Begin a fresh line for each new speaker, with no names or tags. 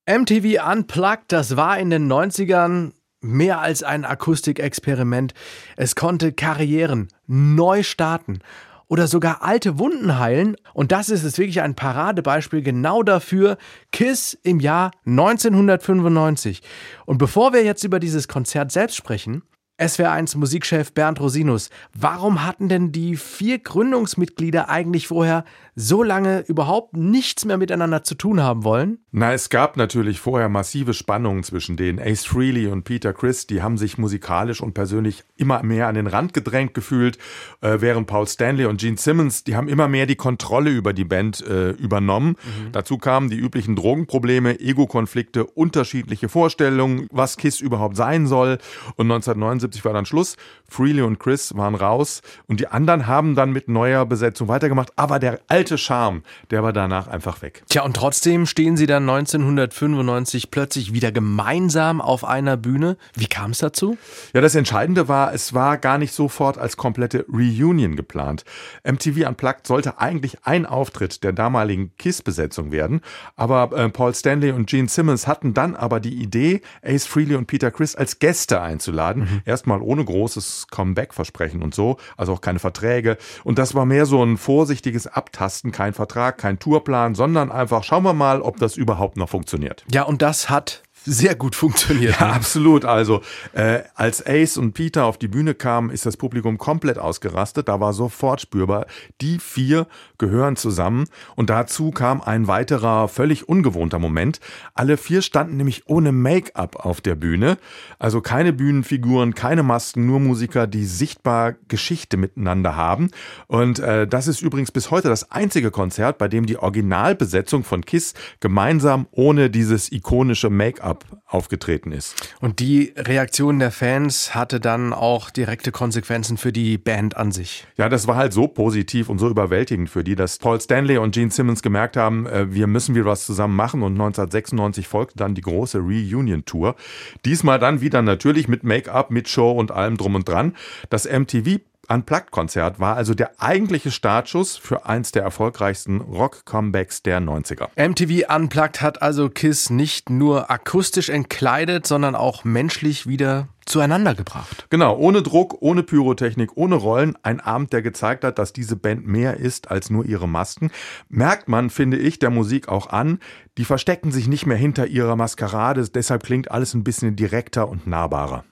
MTV Unplugged, das war in den 90ern mehr als ein Akustikexperiment. Es konnte Karrieren neu starten oder sogar alte Wunden heilen. Und das ist es wirklich ein Paradebeispiel genau dafür. KISS im Jahr 1995. Und bevor wir jetzt über dieses Konzert selbst sprechen, SWR1 Musikchef Bernd Rosinus, warum hatten denn die 4 Gründungsmitglieder eigentlich vorher so lange überhaupt nichts mehr miteinander zu tun haben wollen?
Na, es gab natürlich vorher massive Spannungen zwischen denen. Ace Frehley und Peter Criss, die haben sich musikalisch und persönlich immer mehr an den Rand gedrängt gefühlt, während Paul Stanley und Gene Simmons, die haben immer mehr die Kontrolle über die Band übernommen. Dazu kamen die üblichen Drogenprobleme, Ego-Konflikte, unterschiedliche Vorstellungen, was KISS überhaupt sein soll. Und 1979 war dann Schluss. Frehley und Criss waren raus und die anderen haben dann mit neuer Besetzung weitergemacht. Aber der alte Charme, der war danach einfach weg.
Tja, und trotzdem stehen sie dann 1995 plötzlich wieder gemeinsam auf einer Bühne. Wie kam es dazu?
Ja, das Entscheidende war, es war gar nicht sofort als komplette Reunion geplant. MTV Unplugged sollte eigentlich ein Auftritt der damaligen KISS-Besetzung werden. Aber Paul Stanley und Gene Simmons hatten dann aber die Idee, Ace Frehley und Peter Criss als Gäste einzuladen. Erstmal ohne großes Comeback-Versprechen und so, also auch keine Verträge. Und das war mehr so ein vorsichtiges Abtasten, kein Vertrag, kein Tourplan, sondern einfach schauen wir mal, ob das überhaupt noch funktioniert.
Ja, und das hat sehr gut funktioniert.
Ja, absolut. Also als Ace und Peter auf die Bühne kamen, ist das Publikum komplett ausgerastet. Da war sofort spürbar, die 4 gehören zusammen. Und dazu kam ein weiterer, völlig ungewohnter Moment. Alle 4 standen nämlich ohne Make-up auf der Bühne. Also keine Bühnenfiguren, keine Masken, nur Musiker, die sichtbar Geschichte miteinander haben. Und das ist übrigens bis heute das einzige Konzert, bei dem die Originalbesetzung von KISS gemeinsam ohne dieses ikonische Make-up aufgetreten ist.
Und die Reaktion der Fans hatte dann auch direkte Konsequenzen für die Band an sich.
Ja, das war halt so positiv und so überwältigend für die, dass Paul Stanley und Gene Simmons gemerkt haben, wir müssen wieder was zusammen machen, und 1996 folgte dann die große Reunion-Tour. Diesmal dann wieder natürlich mit Make-up, mit Show und allem drum und dran. Das MTV Unplugged-Konzert war also der eigentliche Startschuss für eins der erfolgreichsten Rock-Comebacks der 90er.
MTV Unplugged hat also KISS nicht nur akustisch entkleidet, sondern auch menschlich wieder zueinander gebracht.
Genau, ohne Druck, ohne Pyrotechnik, ohne Rollen. Ein Abend, der gezeigt hat, dass diese Band mehr ist als nur ihre Masken. Merkt man, finde ich, der Musik auch an. Die verstecken sich nicht mehr hinter ihrer Maskerade. Deshalb klingt alles ein bisschen direkter und nahbarer.